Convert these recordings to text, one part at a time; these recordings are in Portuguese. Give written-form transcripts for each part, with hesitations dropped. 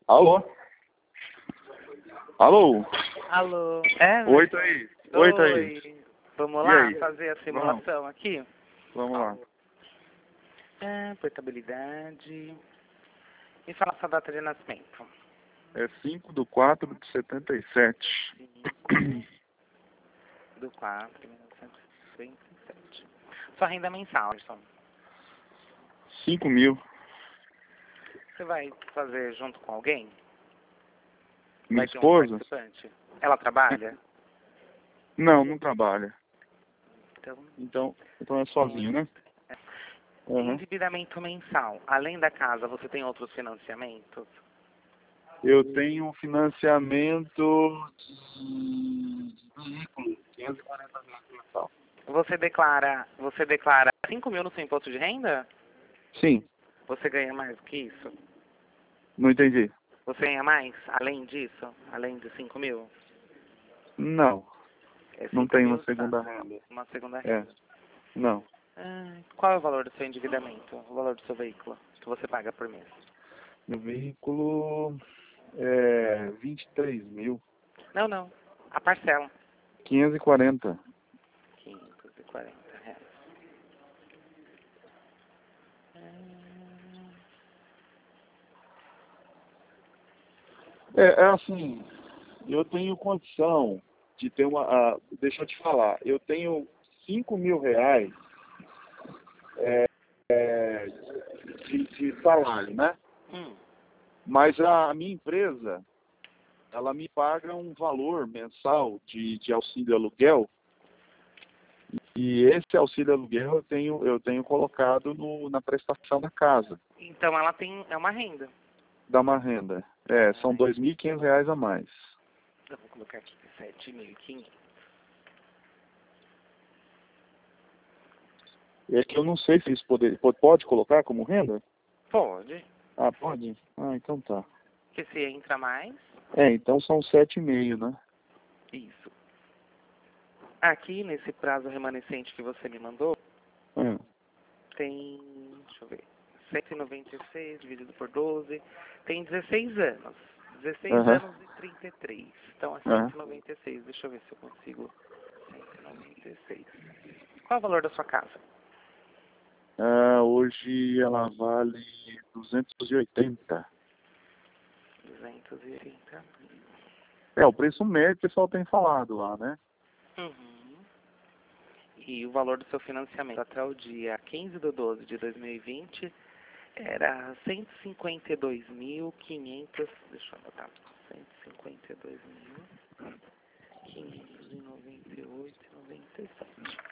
Alô? Alô? Alô? Oi, Thaís. Oi, Thaís. Vamos E lá aí? fazer a simulação aqui? Vamos lá. Portabilidade. E fala sua data de nascimento. É 5/4/77. 5/4/1957. Sua renda mensal, Anderson. 5.000. Você vai fazer junto com alguém? Minha Vai ter um esposa? participante? Ela trabalha? Não, não trabalha. Então, Então é sozinho, né? Uhum. endividamento mensal. Além da casa, você tem outros financiamentos? Eu tenho um financiamento de veículo, 540 mil mensal. Você declara 5 mil no seu imposto de renda? Sim, Você ganha mais do que isso? não entendi. Você ganha mais, além disso? Além de 5 mil? Não, É não 5 tenho mil, uma segunda renda. uma segunda É, renda. não. Qual é o valor do seu endividamento? O valor do seu veículo que você paga por mês? Meu veículo é 23 mil. Não. A parcela. 540. 540 reais. É assim, eu tenho condição de ter uma. Deixa eu te falar, eu tenho 5.000 reais de salário, né? Mas a minha empresa, ela me paga um valor mensal de auxílio aluguel. E esse auxílio aluguel eu tenho colocado na prestação da casa. Então ela é uma renda. Dá uma renda. São R$ 2.500 a mais. Eu vou colocar aqui 7.500. É que eu não sei se isso pode colocar como renda? Pode. Ah, pode? Ah, então tá. Porque se entra mais, Então são 7,5, né? isso. Aqui, nesse prazo remanescente que você me mandou, tem, deixa eu ver, 196 dividido por 12, tem 16 anos. 16 anos e 33. Então é 196. Deixa eu ver se eu consigo. 196. Qual é o valor da sua casa? Hoje ela vale 280. 280. O preço médio o pessoal tem falado lá, né? E o valor do seu financiamento até o dia 15/12 de 2020 era 152.500, deixa eu anotar, 152.598,97.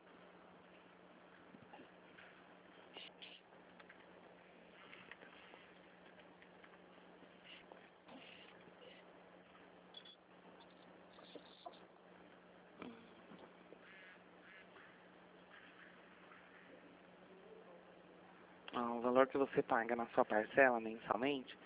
O valor que você paga na sua parcela mensalmente,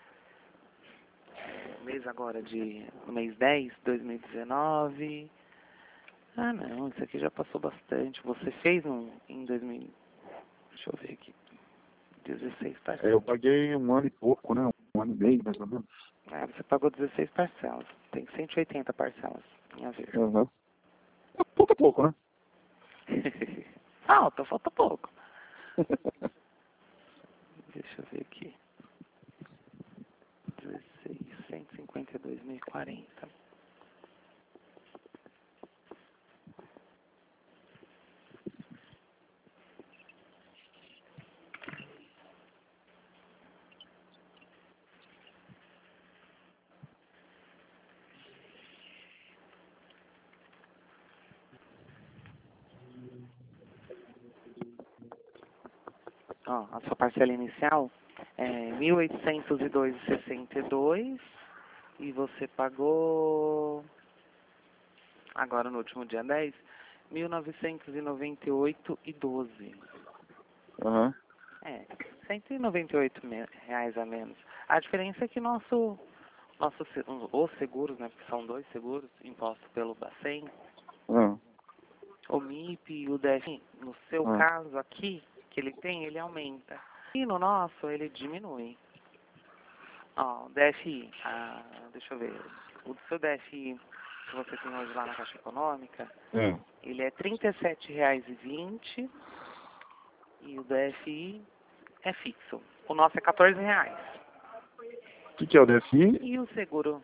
mês agora no mês 10, 2019. Não, isso aqui já passou bastante. Você fez em 2000, deixa eu ver aqui, 16 parcelas. Eu paguei 1 ano e pouco, né? 1 ano e meio, mais ou menos. Você pagou 16 parcelas. Tem 180 parcelas em haver. Falta pouco, né? Falta pouco. Deixa eu ver aqui. 16, 152.040. A sua parcela inicial é 1.802,62 e você pagou, agora no último dia 10, 1.998,12. R$ 198 a menos. A diferença é que os seguros, né, porque são 2 seguros impostos pelo Bacen, o MIP e o DF, no seu caso aqui, que ele aumenta. E no nosso, ele diminui. Ó, o DFI, deixa eu ver, o do seu DFI que você tem hoje lá na Caixa Econômica, ele é R$ 37,20 e o DFI é fixo. O nosso é R$ 14,00. O que é o DFI? E o seguro?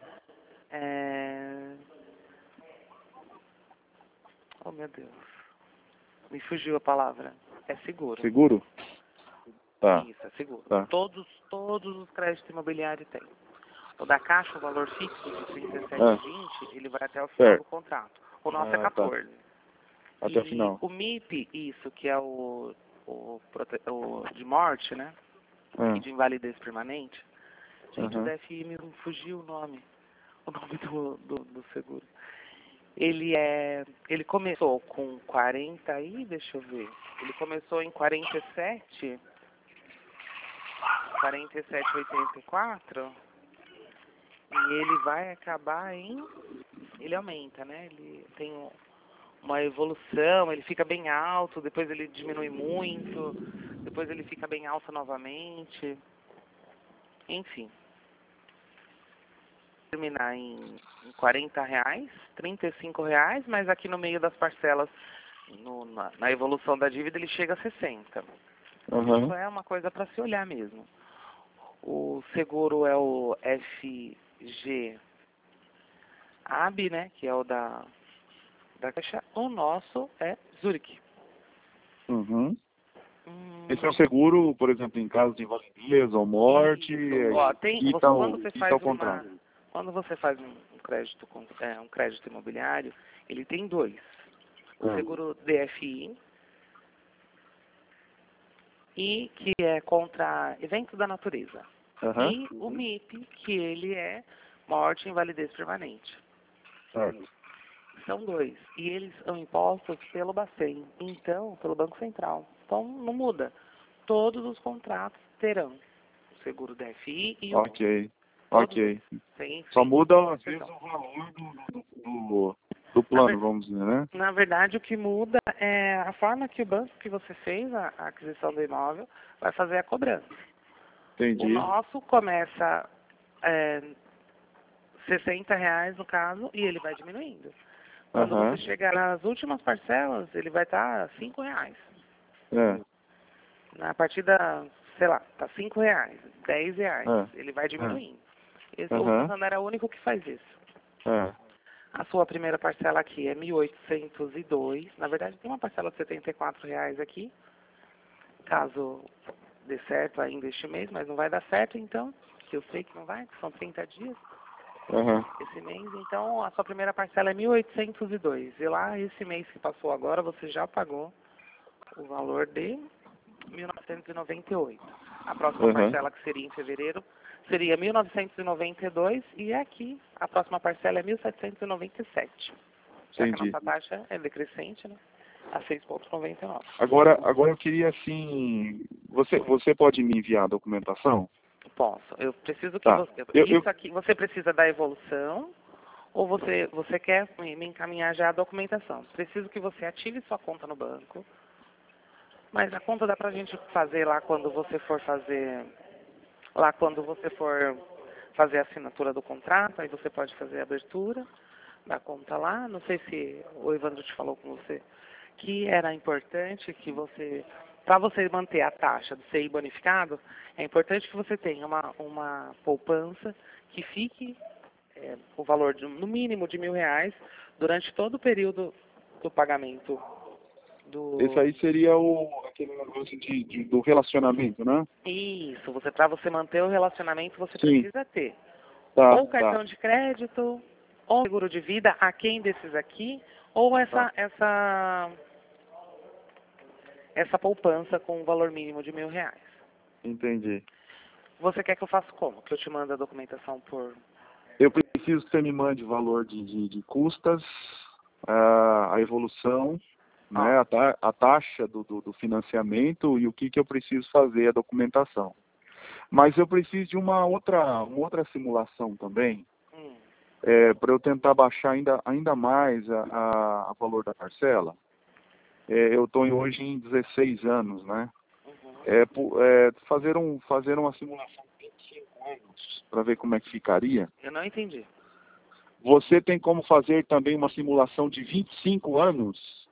Oh, meu Deus. Me fugiu a palavra. É seguro. Seguro? Tá. Isso, é seguro. Tá. Todos os créditos imobiliários têm. O da Caixa, o valor fixo de R$ 37,20, ele vai até o final do contrato. O nosso é 14. Tá. Até o final. O MIP, isso, que é o de morte, né? E de invalidez permanente. Gente, o DFI me fugiu o nome do seguro. Ele começou com 40 aí, deixa eu ver. Ele começou em 47,84 e ele vai acabar ele aumenta, né? Ele tem uma evolução, ele fica bem alto, depois ele diminui muito, depois ele fica bem alto novamente. Enfim. Terminar em R$40, R$35, mas aqui no meio das parcelas, na evolução da dívida, ele chega a 60. Isso é uma coisa para se olhar mesmo. O seguro é o FG AB, né, que é o da Caixa. O nosso é Zurich. Esse é o seguro, por exemplo, em caso de invalidez ou morte. Ó, Quando você faz um crédito imobiliário, ele tem dois. O seguro DFI, e que é contra eventos da natureza. E o MIP, que ele é morte e invalidez permanente. São dois. E eles são impostos pelo Bacen, então, pelo Banco Central. Então, não muda. Todos os contratos terão o seguro DFI e o... Ok. Só muda, às vezes, o valor do plano, vamos dizer, né? Na verdade, o que muda é a forma que o banco que você fez a aquisição do imóvel vai fazer a cobrança. Entendi. O nosso começa R$60, no caso, e ele vai diminuindo. Quando você chegar nas últimas parcelas, ele vai estar R$5. A partir da, sei lá, tá R$5, R$10, ele vai diminuindo. O Santander é o único que faz isso. A sua primeira parcela aqui é 1.802. Na verdade, tem uma parcela de R$74 aqui. Caso dê certo ainda este mês, mas não vai dar certo, então, que eu sei que não vai, que são 30 dias esse mês. Então, a sua primeira parcela é 1.802. E lá, esse mês que passou agora, você já pagou o valor de 1.998. A próxima parcela, que seria em fevereiro, seria 1.992 e aqui a próxima parcela é 1.797. Já que a nossa taxa é decrescente, né? A 6,99. Agora eu queria, assim, você pode me enviar a documentação? Posso. Eu preciso que isso aqui, você precisa da evolução ou você quer me encaminhar já a documentação? Preciso que você ative sua conta no banco, mas a conta dá pra gente fazer lá quando você for fazer a assinatura do contrato, aí você pode fazer a abertura da conta lá. Não sei se o Evandro te falou com você que era importante que para você manter a taxa do CI bonificado, é importante que você tenha uma poupança que fique o valor no mínimo de R$1.000 durante todo o período do pagamento. Esse aí seria aquele negócio do relacionamento, né? Isso, para você manter o relacionamento, você precisa ter ou cartão de crédito, ou seguro de vida, a quem desses aqui, ou essa poupança com um valor mínimo de R$1.000. Entendi. Você quer que eu faça como? Que eu te mande a documentação por... Eu preciso que você me mande o valor de custas, a evolução, né, a taxa do financiamento e o que eu preciso fazer, a documentação. Mas eu preciso de uma outra simulação também, para eu tentar baixar ainda mais a valor da parcela. Eu estou hoje em 16 anos, né? Fazer uma simulação de 25 anos, para ver como é que ficaria. Eu não entendi. Você tem como fazer também uma simulação de 25 anos?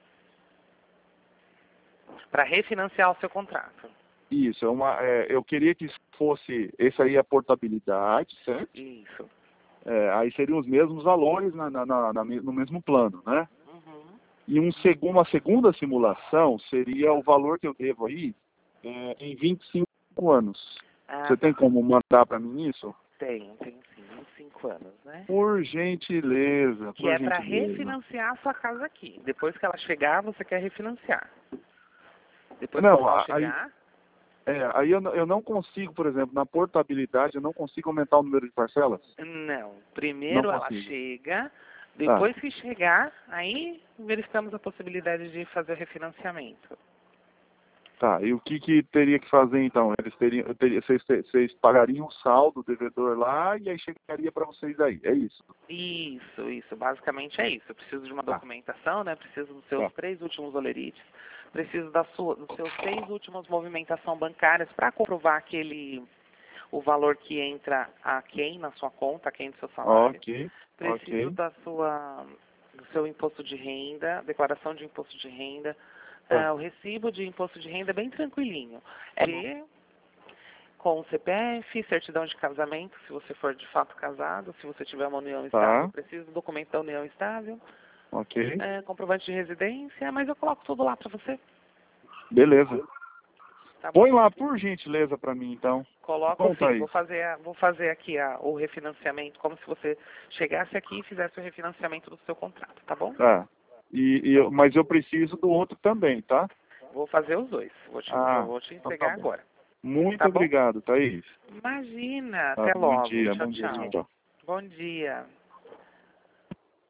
Para refinanciar o seu contrato. Isso, eu queria que fosse, esse aí é a portabilidade, certo? Isso. Aí seriam os mesmos valores no mesmo plano, né? Uhum. E uma segunda simulação seria o valor que eu devo aí em 25 anos. Você tem como mandar para mim isso? Tem sim, 25 anos, né? Por gentileza. Que é para refinanciar a sua casa aqui. Depois que ela chegar, você quer refinanciar. Depois que ela chegar... Aí eu não consigo, por exemplo, na portabilidade, eu não consigo aumentar o número de parcelas? Não. Primeiro ela chega, depois que chegar, aí verificamos a possibilidade de fazer o refinanciamento. Tá, e o que teria que fazer então? Vocês pagariam o saldo do devedor lá e aí chegaria para vocês aí, é isso? Isso, basicamente é isso. Eu preciso de uma documentação, né? Preciso dos seus 3 últimos olerites, preciso dos seus 6 últimos movimentação bancárias para comprovar o valor que entra a quem na sua conta, a quem do seu salário. Preciso do seu imposto de renda, declaração de imposto de renda. O recibo de imposto de renda é bem tranquilinho. Com o CPF, certidão de casamento, se você for de fato casado, se você tiver uma união estável, preciso do documento da união estável. Comprovante de residência, mas eu coloco tudo lá para você. Beleza. Tá bom? Põe lá, por gentileza, para mim, então. Coloco sim, vou fazer aqui o refinanciamento, como se você chegasse aqui e fizesse o refinanciamento do seu contrato, tá bom? Mas eu preciso do outro também, tá? Vou fazer os dois. Vou te entregar agora. Muito obrigado, Thaís. Imagina. Até logo. Bom dia. Tchau. Bom dia.